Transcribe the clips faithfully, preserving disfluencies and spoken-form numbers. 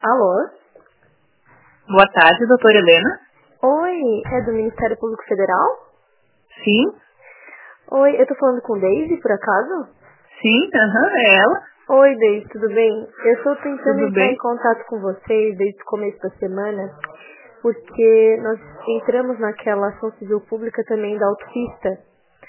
Alô? Boa tarde, doutora Helena. Oi, é do Ministério Público Federal? Sim. Oi, eu tô falando com Deise, por acaso? Sim, aham, uhum, é ela. Oi, Deise, tudo bem? Eu tô tentando Tudo entrar bem? em contato com vocês desde o começo da semana, porque nós entramos naquela ação civil pública também da autopista.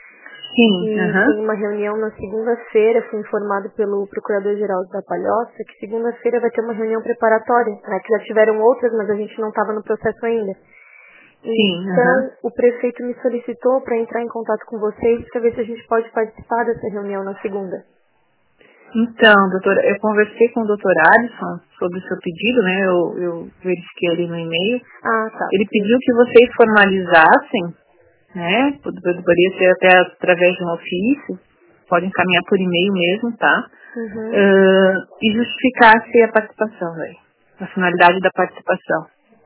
Sim, E aham. tem uma reunião na segunda-feira, fui informado pelo Procurador-Geral da Palhoça, que segunda-feira vai ter uma reunião preparatória, né, que já tiveram outras, mas a gente não estava no processo ainda. Sim, aham. Então, o prefeito me solicitou para entrar em contato com vocês para ver se a gente pode participar dessa reunião na segunda. Então, doutora, eu conversei com o doutor Alisson sobre o seu pedido, né? Eu, eu verifiquei ali no e-mail. Ah, tá. Ele Sim. pediu que vocês formalizassem, né? Poderia ser até através de um ofício, pode encaminhar por e-mail mesmo, tá? Uhum. Uh, e justificasse a participação, velho. A finalidade da participação.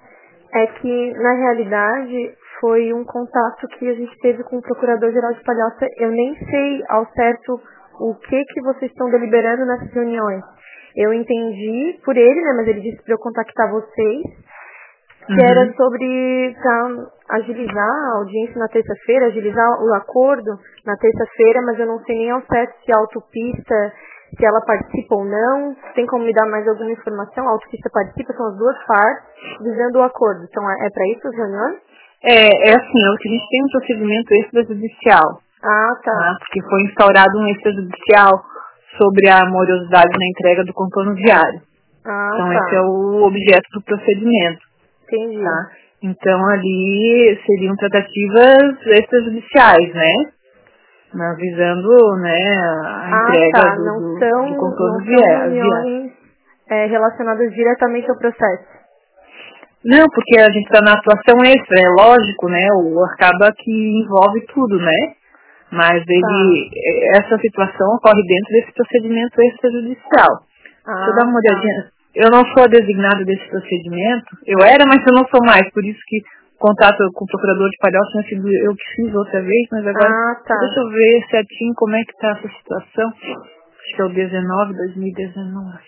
É que, na realidade, foi um contato que a gente teve com o Procurador-Geral de Palhoça. Eu nem sei ao certo o que que vocês estão deliberando nessas reuniões. Eu entendi por ele, né, mas ele disse para eu contactar vocês, que Uhum. era sobre pra agilizar a audiência na terça-feira, agilizar o acordo na terça-feira, mas eu não sei nem ao certo se a autopista, se ela participa ou não. Tem como me dar mais alguma informação? A autopista participa, são as duas partes, visando o acordo. Então é, é para isso as reuniões? É, é assim, é o que a gente tem um procedimento extrajudicial, Ah, tá. tá? Porque foi instaurado um extrajudicial sobre a morosidade na entrega do contorno viário. Ah, Então tá. esse é o objeto do procedimento, Entendi. tá? Então ali seriam tratativas extrajudiciais, né? Né, visando, né, a Ah, entrega tá. do, Não do, do são, contorno não são via- viário. reuniões é, relacionadas diretamente ao processo. Não, porque a gente está na atuação extra, é lógico, né? O acaba que envolve tudo, né? Mas ele, Tá. essa situação ocorre dentro desse procedimento extrajudicial. Deixa eu dar Ah, uma tá. olhadinha. Eu não sou a designada desse procedimento. Eu era, mas eu não sou mais. Por isso que o contato com o procurador de Palhoça tinha sido eu que fiz outra vez, mas agora Ah, tá. deixa eu ver certinho como é que está essa situação. Acho que é o dezenove, dois mil e dezenove.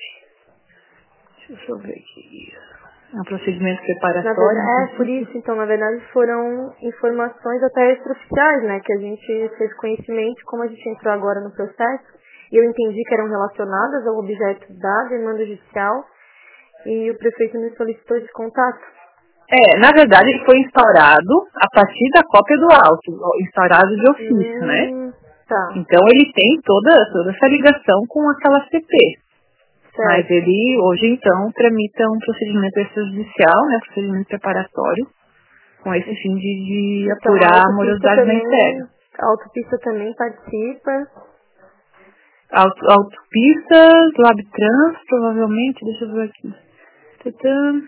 Deixa eu ver aqui. É um procedimento Na preparatório, no verdade, é por princípio. isso, então, na verdade, foram informações até extraoficiais, né, que a gente fez conhecimento, como a gente entrou agora no processo, e eu entendi que eram relacionadas ao objeto da demanda judicial, e o prefeito me solicitou esse contato. É, na verdade ele foi instaurado a partir da cópia do auto, instaurado de ofício, né? Hum, tá, Então ele tem toda, toda essa ligação com aquela C P. Mas certo. ele hoje então tramita um procedimento extrajudicial, né? Procedimento preparatório, com esse fim de, de Então, a apurar a autopista morosidade da também, entrega. a autopista também participa. Auto, autopistas, Labtrans, provavelmente, deixa eu ver aqui. Tadã.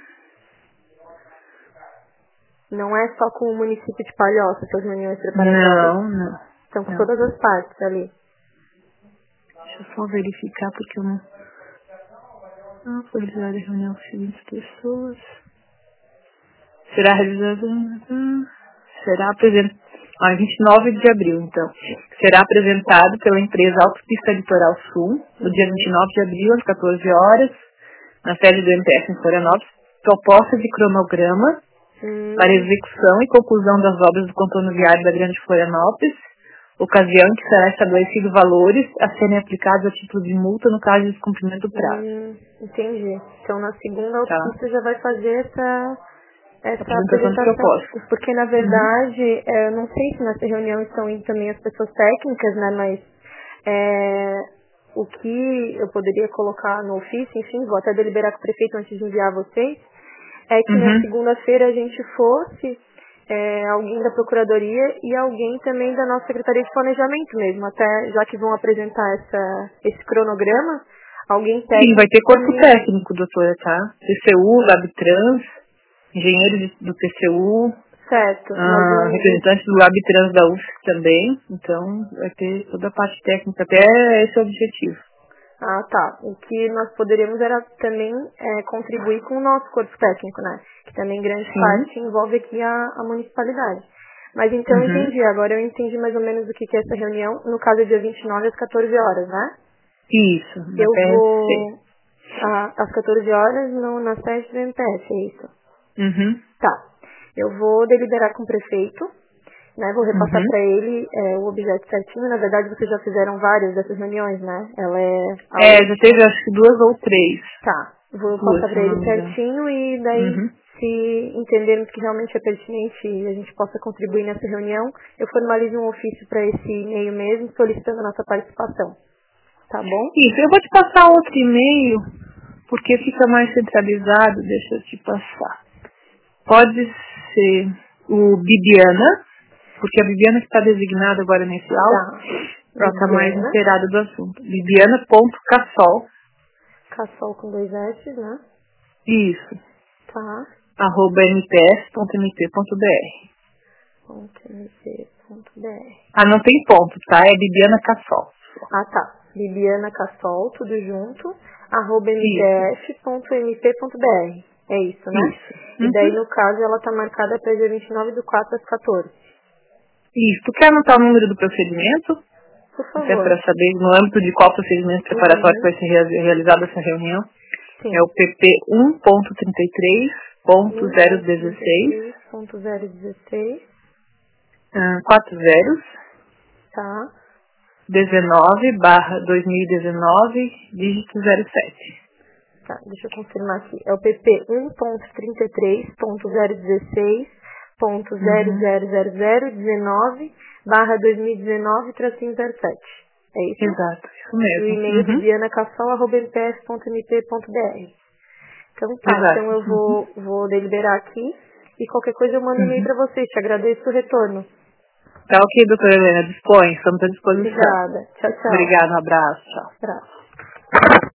Não é só com o município de Palhoça, essas reuniões preparatórias. Não, não, São com não. todas as partes ali. Deixa eu só verificar porque eu não... Ah, foi realizada a reunião com as seguintes pessoas. Será realizada... hum, Será apresentado... Ah, vinte e nove de abril, então. Será apresentado pela empresa Autopista Litoral Sul, no dia vinte e nove de abril, às quatorze horas, na sede do M P S em Florianópolis, proposta de cronograma Hum, para execução e conclusão das obras do contorno viário da Grande Florianópolis, ocasião em que será estabelecido valores a serem aplicados a título de multa no caso de descumprimento do prazo. hum, entendi. Então, na segunda Tá? autopista já vai fazer essa, essa Apresentação de apresentação. proposta. Porque, na Uhum. verdade, é, eu não sei se nessa reunião estão indo também as pessoas técnicas, né? Mas é, o que eu poderia colocar no ofício, enfim, vou até deliberar com o prefeito antes de enviar a vocês, é que na Uhum. segunda-feira a gente fosse é, alguém da Procuradoria e alguém também da nossa Secretaria de Planejamento mesmo, até já que vão apresentar essa, esse cronograma, alguém Sim, vai técnico ter corpo também. técnico, doutora, tá? T C U, Labtrans, engenheiro de- do T C U, Certo, mas ah, o, representante do Labtrans da U F S C também, então vai ter toda a parte técnica, até esse é o objetivo. ah, tá. O que nós poderíamos era também é, contribuir com o nosso corpo técnico, né? Que também em grande Sim. parte envolve aqui a, a municipalidade. Mas então eu Uhum. entendi, agora eu entendi mais ou menos o que que é essa reunião. No caso é dia vinte e nove às quatorze horas, né? Isso, na Eu P S C. vou, Ah, às quatorze horas no, na sede do M P S, é isso? Uhum. Tá. Eu vou deliberar com o prefeito, né? Vou repassar Uhum. para ele é, o objeto certinho. Na verdade, vocês já fizeram várias dessas reuniões, né? Ela é... a É, última. já teve acho que duas ou três. Tá. Vou Duas, passar se para eu não ele me engano. certinho e daí, Uhum. se entendermos que realmente é pertinente e a gente possa contribuir nessa reunião, eu formalizo um ofício para esse e-mail mesmo, solicitando a nossa participação. Tá bom? Isso, eu vou te passar outro e-mail, porque fica mais centralizado, deixa eu te passar. Pode ser o Bibiana, porque a Bibiana que está designada agora nesse áudio, Tá. ela está mais Bibiana. inteirada do assunto. Bibiana.cassol, Cassol com dois S, né? isso, Tá. arroba mps.mt.br. .mp.br. Ah, não tem ponto, tá? É Bibiana Cassol. Ah, tá. Bibiana Cassol, tudo junto, arroba Isso, mdf.mp.br. É isso, né? isso. E daí, Uhum. no caso, ela tá marcada para dia vinte e nove do quatro às quatorze. Isso. Tu quer anotar o número do procedimento? Por Até favor. para saber no âmbito de qual procedimento preparatório Uhum. vai ser rea- realizada essa reunião. É Sim. o P P um ponto trinta e três ponto zero dezesseis, um.trinta e três.zero dezesseis. ah, quatro zeros, Tá. dezenove barra dois mil e dezenove, dígito zero sete. Tá, deixa eu confirmar aqui. É o P P um ponto trinta e três ponto zero dezesseis ponto zero Uhum. zero zero zero dezenove barra dois mil e dezenove tracinho zero sete. É isso? Exato, isso E o mesmo. e-mail Uhum. bibianacassol arroba m p s ponto m p ponto b r. Então tá, então Exato. eu Uhum. vou, vou deliberar aqui e qualquer coisa eu mando um e-mail Uhum. pra vocês. Te agradeço o retorno. Tá ok, doutora Helena, dispõe, estamos à disposição. Obrigada. Tchau, tchau. Obrigada, um abraço, tchau. Abraço.